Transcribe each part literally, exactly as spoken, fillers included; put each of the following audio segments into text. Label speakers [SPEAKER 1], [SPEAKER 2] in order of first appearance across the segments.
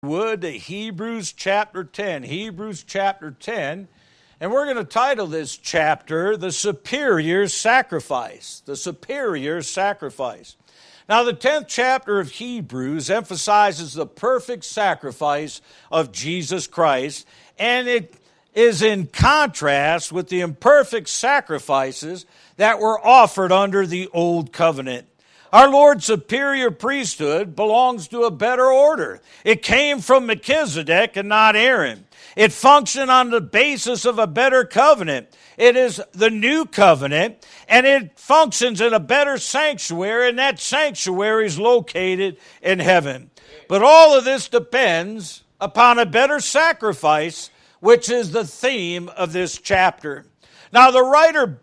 [SPEAKER 1] would, to Hebrews chapter ten. Hebrews chapter ten. And we're going to title this chapter, The Superior Sacrifice. The Superior Sacrifice. Now, the tenth chapter of Hebrews emphasizes the perfect sacrifice of Jesus Christ, and it is in contrast with the imperfect sacrifices that were offered under the Old Covenant. Our Lord's superior priesthood belongs to a better order. It came from Melchizedek and not Aaron. It functioned on the basis of a better covenant. It is the new covenant, and it functions in a better sanctuary, and that sanctuary is located in heaven. But all of this depends upon a better sacrifice, which is the theme of this chapter. Now, the writer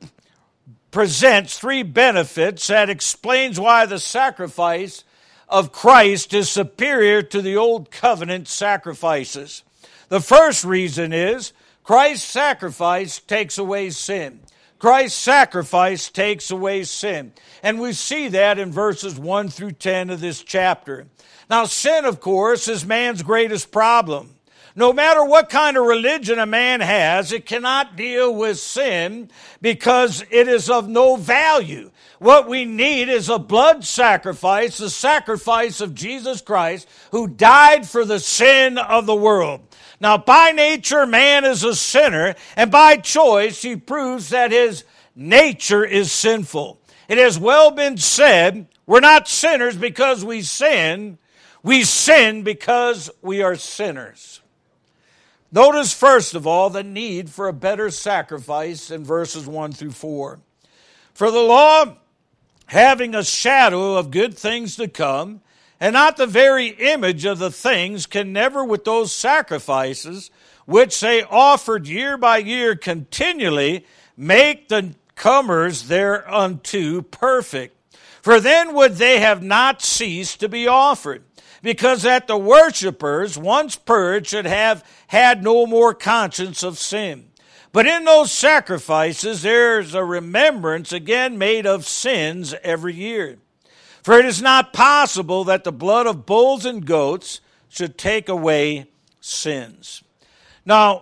[SPEAKER 1] presents three benefits that explains why the sacrifice of Christ is superior to the old covenant sacrifices. The first reason is Christ's sacrifice takes away sin. Christ's sacrifice takes away sin. And we see that in verses one through ten of this chapter. Now, sin, of course, is man's greatest problem. No matter what kind of religion a man has, it cannot deal with sin because it is of no value. What we need is a blood sacrifice, the sacrifice of Jesus Christ, who died for the sin of the world. Now, by nature, man is a sinner, and by choice, he proves that his nature is sinful. It has well been said, we're not sinners because we sin, we sin because we are sinners. Notice, first of all, the need for a better sacrifice in verses one through four. For the law, having a shadow of good things to come, and not the very image of the things, can never with those sacrifices, which they offered year by year continually, make the comers thereunto perfect. For then would they have not ceased to be offered, because that the worshipers, once purged, should have had no more conscience of sin. But in those sacrifices there is a remembrance again made of sins every year. For it is not possible that the blood of bulls and goats should take away sins. Now,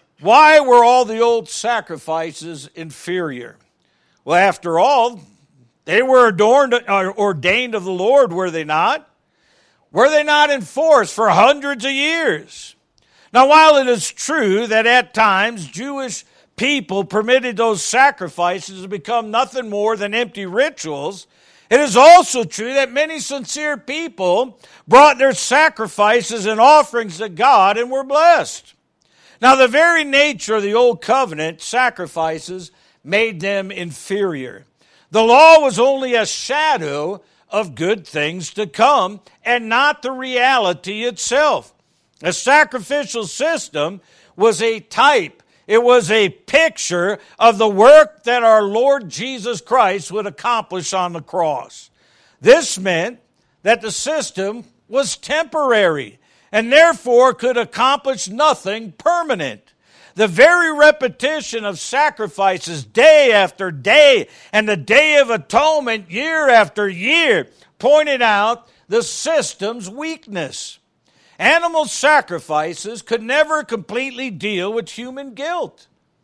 [SPEAKER 1] why were all the old sacrifices inferior? Well, after all, they were adorned, or ordained of the Lord, were they not? Were they not enforced for hundreds of years? Now, while it is true that at times Jewish people permitted those sacrifices to become nothing more than empty rituals, it is also true that many sincere people brought their sacrifices and offerings to God and were blessed. Now, the very nature of the Old Covenant sacrifices made them inferior. The law was only a shadow of good things to come and not the reality itself. A sacrificial system was a type. It was a picture of the work that our Lord Jesus Christ would accomplish on the cross. This meant that the system was temporary and therefore could accomplish nothing permanent. The very repetition of sacrifices day after day and the Day of Atonement year after year pointed out the system's weakness. Animal sacrifices could never completely deal with human guilt.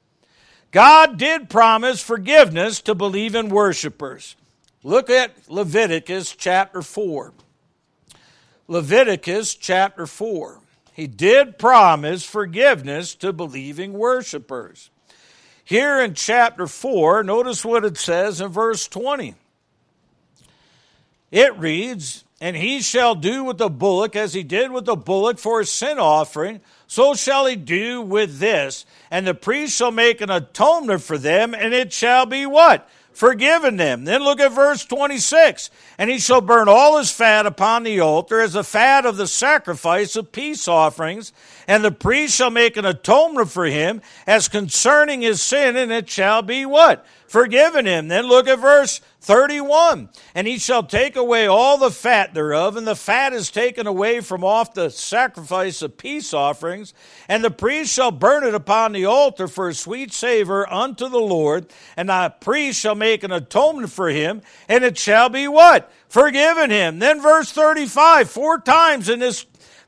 [SPEAKER 1] God did promise forgiveness to believing worshipers. Look at Leviticus chapter four. Leviticus chapter four. He did promise forgiveness to believing worshipers. Here in chapter four, notice what it says in verse twenty. It reads, "And he shall do with the bullock as he did with the bullock for a sin offering, so shall he do with this. And the priest shall make an atonement for them, and it shall be" what? "Forgiven them." Then look at verse twenty-six. "And he shall burn all his fat upon the altar as the fat of the sacrifice of peace offerings. And the priest shall make an atonement for him as concerning his sin, and it shall be" what? "Forgiven him." Then look at verse thirty-one. "And he shall take away all the fat thereof, and the fat is taken away from off the sacrifice of peace offerings. And the priest shall burn it upon the altar for a sweet savor unto the Lord. And the priest shall make an atonement for him, and it shall be" what? "Forgiven him." Then verse thirty-five, four times in this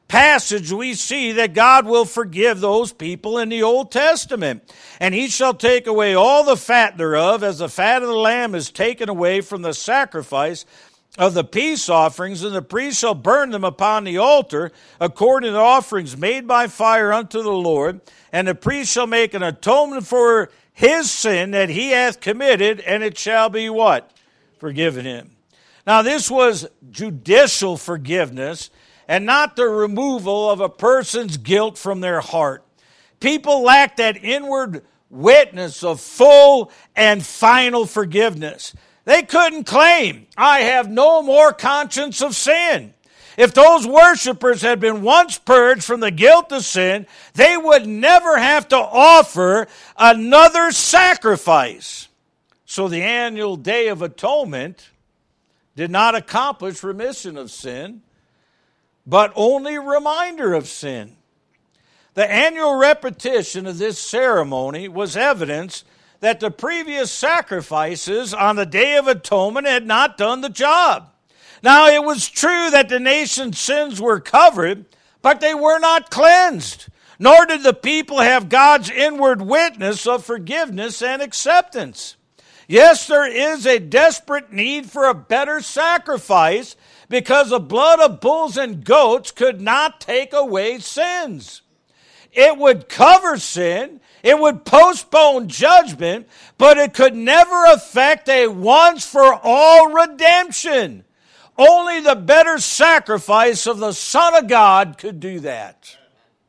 [SPEAKER 1] passage we see that God will forgive those people in the Old Testament. And he shall take away all the fat thereof, as the fat of the lamb is taken away from the sacrifice of the peace offerings, and the priest shall burn them upon the altar, according to the offerings made by fire unto the Lord. And the priest shall make an atonement for his sin that he hath committed, and it shall be what? Forgiven him. Now this was judicial forgiveness, and not the removal of a person's guilt from their heart. People lack that inward witness of full and final forgiveness. They couldn't claim, I have no more conscience of sin. If those worshipers had been once purged from the guilt of sin, they would never have to offer another sacrifice. So the annual Day of Atonement did not accomplish remission of sin, but only reminder of sin. The annual repetition of this ceremony was evidence that the previous sacrifices on the Day of Atonement had not done the job. Now, it was true that the nation's sins were covered, but they were not cleansed, nor did the people have God's inward witness of forgiveness and acceptance. Yes, there is a desperate need for a better sacrifice, because the blood of bulls and goats could not take away sins. It would cover sin, it would postpone judgment, but it could never affect a once-for-all redemption. Only the better sacrifice of the Son of God could do that.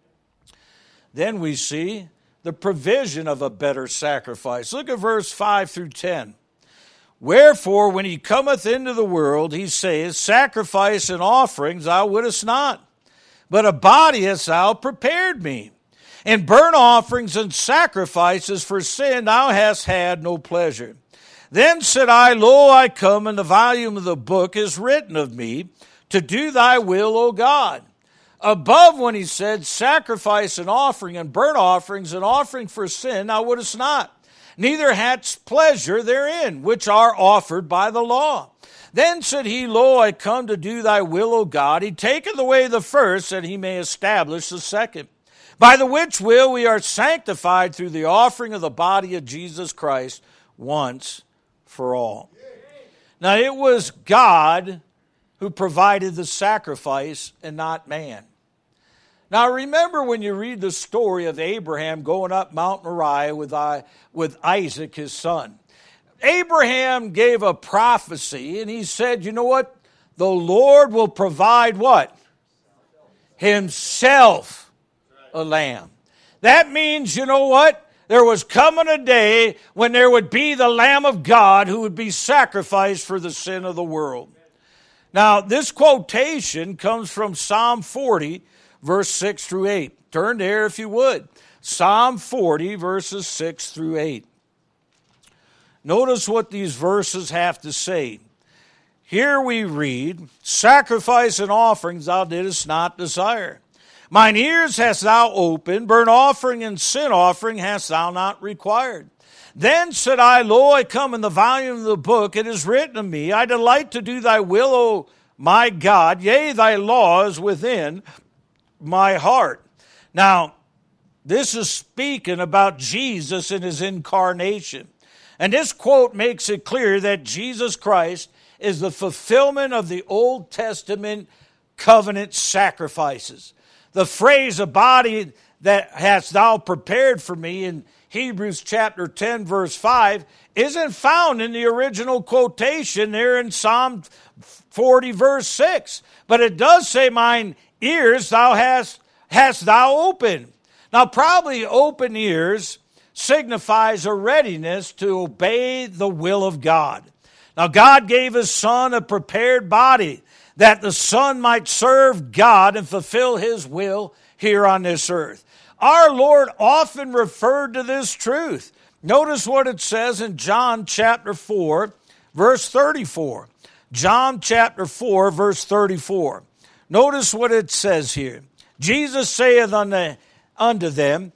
[SPEAKER 1] Then we see the provision of a better sacrifice. Look at verse five through ten. Wherefore, when he cometh into the world, he saith, sacrifice and offerings thou wouldest not, but a body hast thou prepared me. In burnt offerings and sacrifices for sin thou hast had no pleasure. Then said I, Lo, I come, and the volume of the book is written of me, to do thy will, O God. Above, when he said, sacrifice and offering and burnt offerings and offering for sin thou wouldest not, neither hadst pleasure therein, which are offered by the law. Then said he, Lo, I come to do thy will, O God. He taketh away the first, that he may establish the second. By the which will we are sanctified through the offering of the body of Jesus Christ once for all. Now it was God who provided the sacrifice and not man. Now remember when you read the story of Abraham going up Mount Moriah with, I, with Isaac his son. Abraham gave a prophecy and he said, you know what? The Lord will provide what? Himself a lamb. That means, you know what? There was coming a day when there would be the Lamb of God who would be sacrificed for the sin of the world. Now, this quotation comes from Psalm forty, verse six through eight. Turn there if you would. Psalm forty, verses six through eight. Notice what these verses have to say. Here we read, sacrifice and offerings thou didst not desire. Mine ears hast thou opened, burnt offering and sin offering hast thou not required. Then said I, Lo, I come, in the volume of the book it is written of me, I delight to do thy will, O my God, yea, thy law is within my heart. Now, this is speaking about Jesus in his incarnation. And this quote makes it clear that Jesus Christ is the fulfillment of the Old Testament covenant sacrifices. The phrase, a body that hast thou prepared for me, in Hebrews chapter ten, verse five, isn't found in the original quotation there in Psalm forty, verse six. But it does say, mine ears thou hast, hast thou opened. Now, probably open ears signifies a readiness to obey the will of God. Now, God gave his Son a prepared body, that the Son might serve God and fulfill his will here on this earth. Our Lord often referred to this truth. Notice what it says in John chapter four, verse thirty-four. John chapter four, verse thirty-four. Notice what it says here. Jesus saith unto, unto them,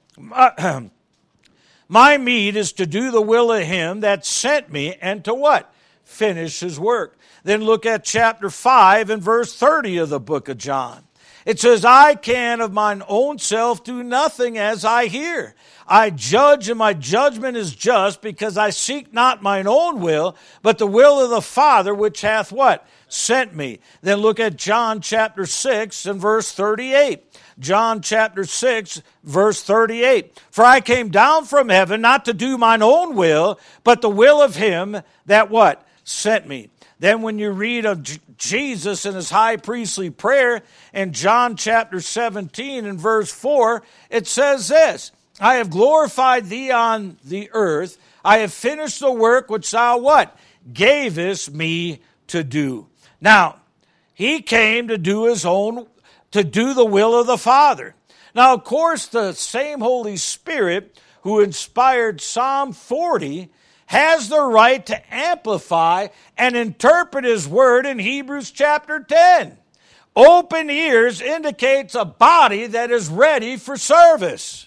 [SPEAKER 1] my meat is to do the will of him that sent me, and to what? Finish his work. Then look at chapter five and verse thirty of the book of John. It says, I can of mine own self do nothing as I hear. I judge, and my judgment is just, because I seek not mine own will, but the will of the Father which hath what? Sent me. Then look at John chapter six and verse thirty-eight. John chapter six, verse thirty-eight. For I came down from heaven not to do mine own will, but the will of him that what? Sent me. Then when you read of J- Jesus in his high priestly prayer in John chapter seventeen and verse four, it says this, I have glorified thee on the earth. I have finished the work which thou what? Gavest me to do. Now, he came to do his own, to do the will of the Father. Now, of course, the same Holy Spirit who inspired Psalm forty has the right to amplify and interpret his word in Hebrews chapter ten. Open ears indicates a body that is ready for service.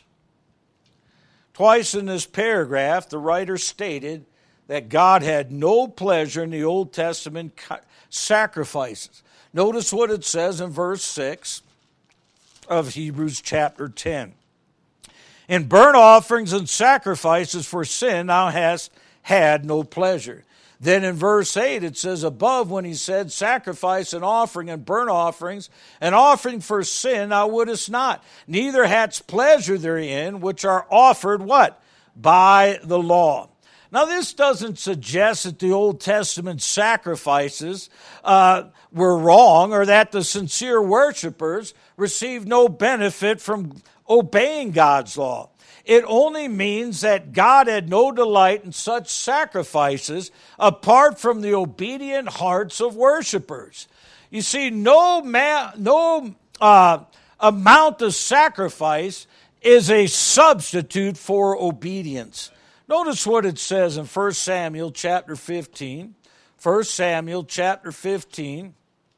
[SPEAKER 1] Twice in this paragraph, the writer stated that God had no pleasure in the Old Testament sacrifices. Notice what it says in verse six of Hebrews chapter ten. In burnt offerings and sacrifices for sin thou hast had no pleasure. Then in verse eight it says above, when he said sacrifice and offering and burnt offerings, an offering for sin thou wouldest not, neither hadst pleasure therein, which are offered what? By the law. Now, this doesn't suggest that the Old Testament sacrifices uh, were wrong, or that the sincere worshipers received no benefit from obeying God's law. It only means that God had no delight in such sacrifices apart from the obedient hearts of worshipers. You see, no, ma- no uh, amount of sacrifice is a substitute for obedience. Notice what it says in First Samuel chapter fifteen. First Samuel chapter fifteen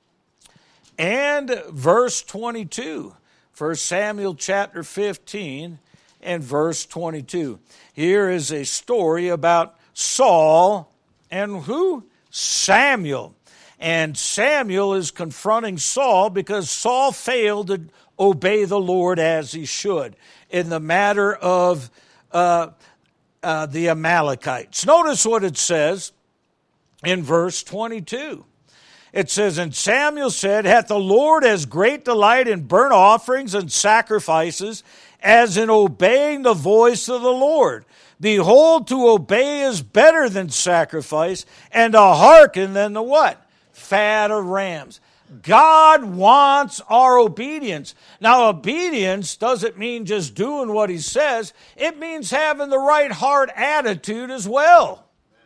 [SPEAKER 1] and verse twenty-two. First Samuel chapter fifteen and verse twenty-two. Here is a story about Saul and who? Samuel. And Samuel is confronting Saul because Saul failed to obey the Lord as he should in the matter of uh, uh, the Amalekites. Notice what it says in verse twenty-two. It says, and Samuel said, hath the Lord as great delight in burnt offerings and sacrifices as in obeying the voice of the Lord? Behold, to obey is better than sacrifice, and to hearken than the what? Fat of rams. God wants our obedience. Now, obedience doesn't mean just doing what he says. It means having the right heart attitude as well.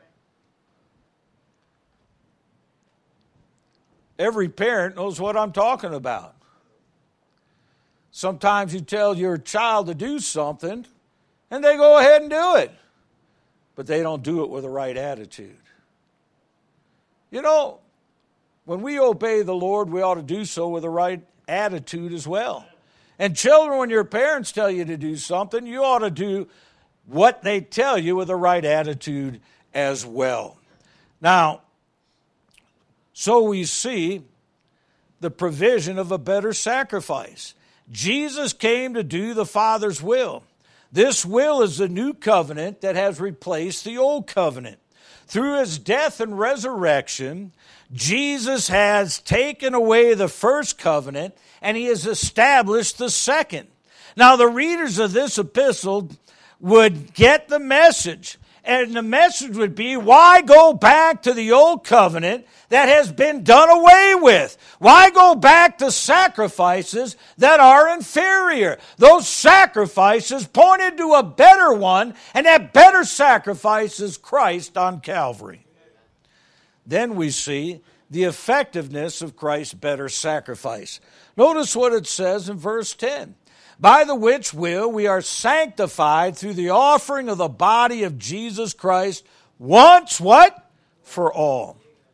[SPEAKER 1] Every parent knows what I'm talking about. Sometimes you tell your child to do something, and they go ahead and do it. But they don't do it with the right attitude. You know, when we obey the Lord, we ought to do so with the right attitude as well. And children, when your parents tell you to do something, you ought to do what they tell you with the right attitude as well. Now, so we see the provision of a better sacrifice. Jesus came to do the Father's will. This will is the new covenant that has replaced the old covenant. Through his death and resurrection, Jesus has taken away the first covenant and he has established the second. Now, the readers of this epistle would get the message. And the message would be, why go back to the old covenant that has been done away with? Why go back to sacrifices that are inferior? Those sacrifices pointed to a better one, and that better sacrifice is Christ on Calvary. Then we see the effectiveness of Christ's better sacrifice. Notice what it says in verse ten. By the which will we are sanctified through the offering of the body of Jesus Christ once, what? For all.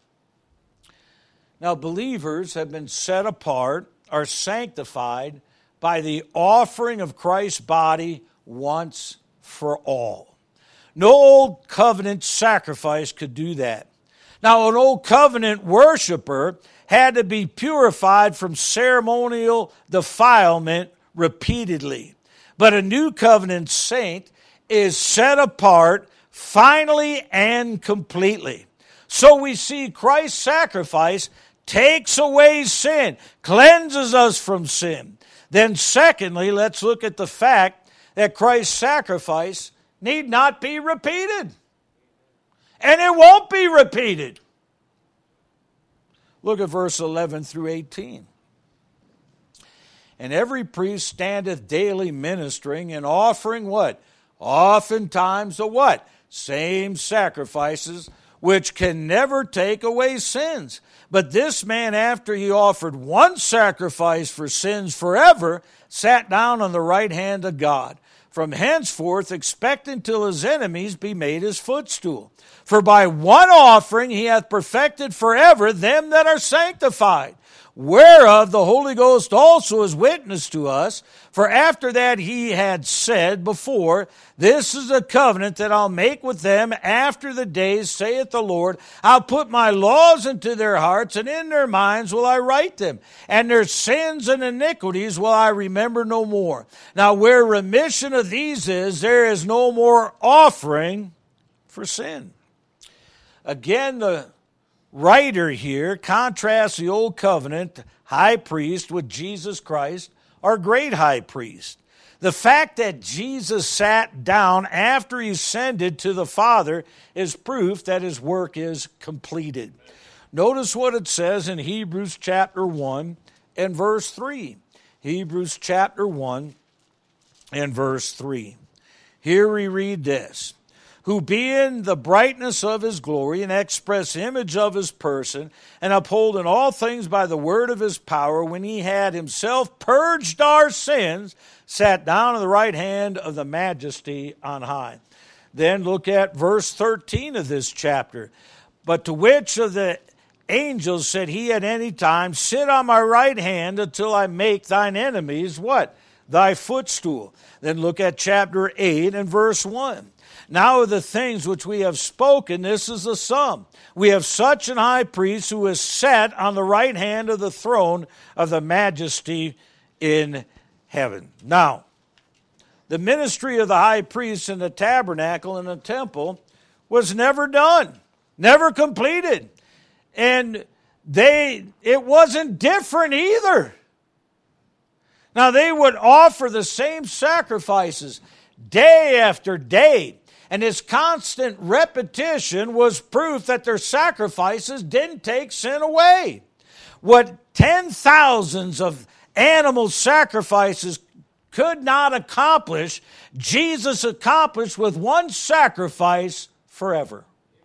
[SPEAKER 1] Now, believers have been set apart, are sanctified by the offering of Christ's body once for all. No old covenant sacrifice could do that. Now, an old covenant worshiper had to be purified from ceremonial defilement repeatedly. But a new covenant saint is set apart finally and completely. So we see Christ's sacrifice takes away sin, cleanses us from sin. Then secondly, let's look at the fact that Christ's sacrifice need not be repeated. And it won't be repeated. Look at verse eleven through eighteen. And every priest standeth daily ministering and offering what? Oftentimes the what? Same sacrifices, which can never take away sins. But this man, after he offered one sacrifice for sins forever, sat down on the right hand of God, from henceforth expecting till his enemies be made his footstool. For by one offering he hath perfected forever them that are sanctified, whereof the Holy Ghost also is witness to us. For after that he had said before, this is a covenant that I'll make with them after the days, saith the Lord. I'll put my laws into their hearts, and in their minds will I write them. And their sins and iniquities will I remember no more. Now where remission of these is, there is no more offering for sin. Again, the writer here contrasts the old covenant high priest with Jesus Christ, our great high priest. The fact that Jesus sat down after he ascended to the Father is proof that his work is completed. Notice what it says in Hebrews chapter one and verse three. Hebrews chapter one and verse three. Here we read this. Who being the brightness of his glory and express image of his person, and upholding all things by the word of his power, when he had himself purged our sins, sat down on the right hand of the majesty on high. Then look at verse thirteen of this chapter. But to which of the angels said he at any time, sit on my right hand until I make thine enemies, what? Thy footstool. Then look at chapter eight and verse one. Now of the things which we have spoken, this is the sum. We have such an high priest who is set on the right hand of the throne of the majesty in heaven. Now, the ministry of the high priest in the tabernacle and the temple was never done, never completed. And they it wasn't different either. Now, they would offer the same sacrifices day after day. And his constant repetition was proof that their sacrifices didn't take sin away. What ten thousands of animal sacrifices could not accomplish, Jesus accomplished with one sacrifice forever.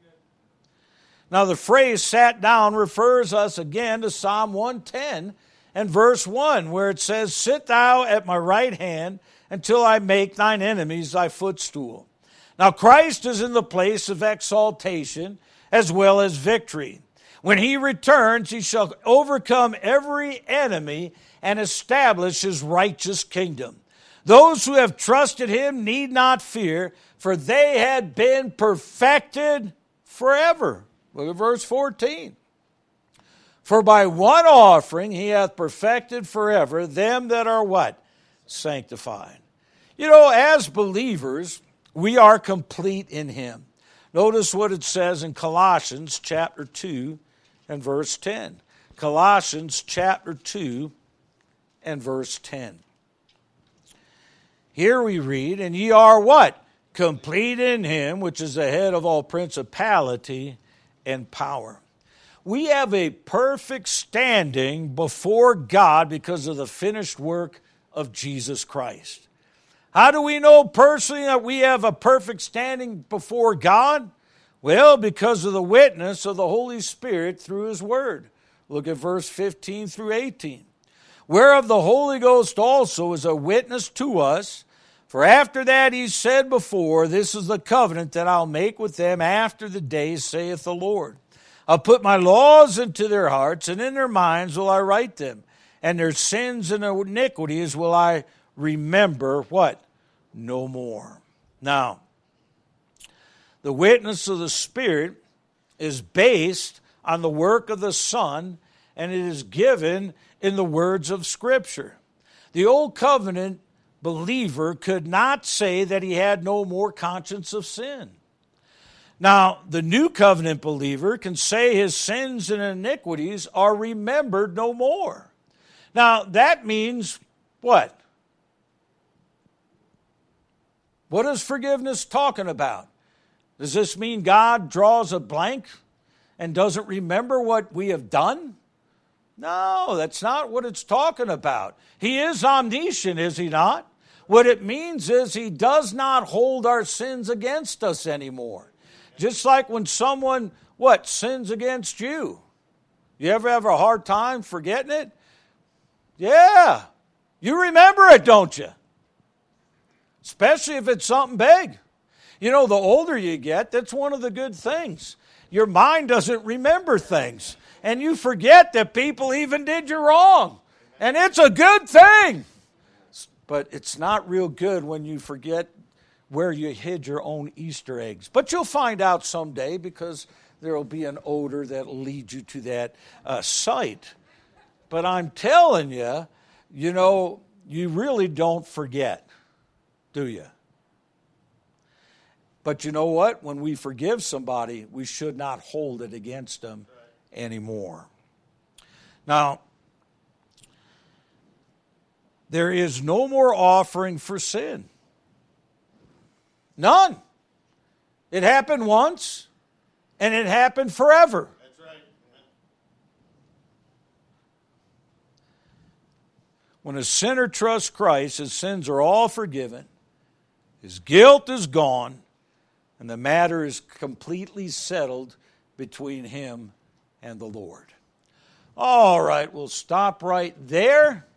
[SPEAKER 1] Now the phrase sat down refers us again to Psalm one ten and verse one, where it says, sit thou at my right hand until I make thine enemies thy footstool. Now, Christ is in the place of exaltation as well as victory. When he returns, he shall overcome every enemy and establish his righteous kingdom. Those who have trusted him need not fear, for they had been perfected forever. Look at verse fourteen. For by one offering he hath perfected forever them that are what? Sanctified. You know, as believers, we are complete in him. Notice what it says in Colossians chapter two and verse ten. Colossians chapter two and verse ten. Here we read, and ye are what? Complete in him, which is the head of all principality and power. We have a perfect standing before God because of the finished work of Jesus Christ. How do we know personally that we have a perfect standing before God? Well, because of the witness of the Holy Spirit through his word. Look at verse fifteen through eighteen. Whereof the Holy Ghost also is a witness to us. For after that he said before, this is the covenant that I'll make with them after the days, saith the Lord. I'll put my laws into their hearts, and in their minds will I write them. And their sins and iniquities will I remember what? No more. Now, the witness of the Spirit is based on the work of the Son and it is given in the words of Scripture. The Old Covenant believer could not say that he had no more conscience of sin. Now, the New Covenant believer can say his sins and iniquities are remembered no more. Now, that means what? What is forgiveness talking about? Does this mean God draws a blank and doesn't remember what we have done? No, that's not what it's talking about. He is omniscient, is he not? What it means is he does not hold our sins against us anymore. Just like when someone, what, sins against you. You ever have a hard time forgetting it? Yeah. You remember it, don't you? Especially if it's something big. You know, the older you get, that's one of the good things. Your mind doesn't remember things. And you forget that people even did you wrong. And it's a good thing. But it's not real good when you forget where you hid your own Easter eggs. But you'll find out someday, because there will be an odor that will lead you to that uh, site. But I'm telling you, you know, you really don't forget, do you? But you know what? When we forgive somebody, we should not hold it against them anymore. Now, there is no more offering for sin. None. It happened once, and it happened forever.
[SPEAKER 2] That's right.
[SPEAKER 1] When a sinner trusts Christ, his sins are all forgiven, his guilt is gone, and the matter is completely settled between him and the Lord. All right, we'll stop right there.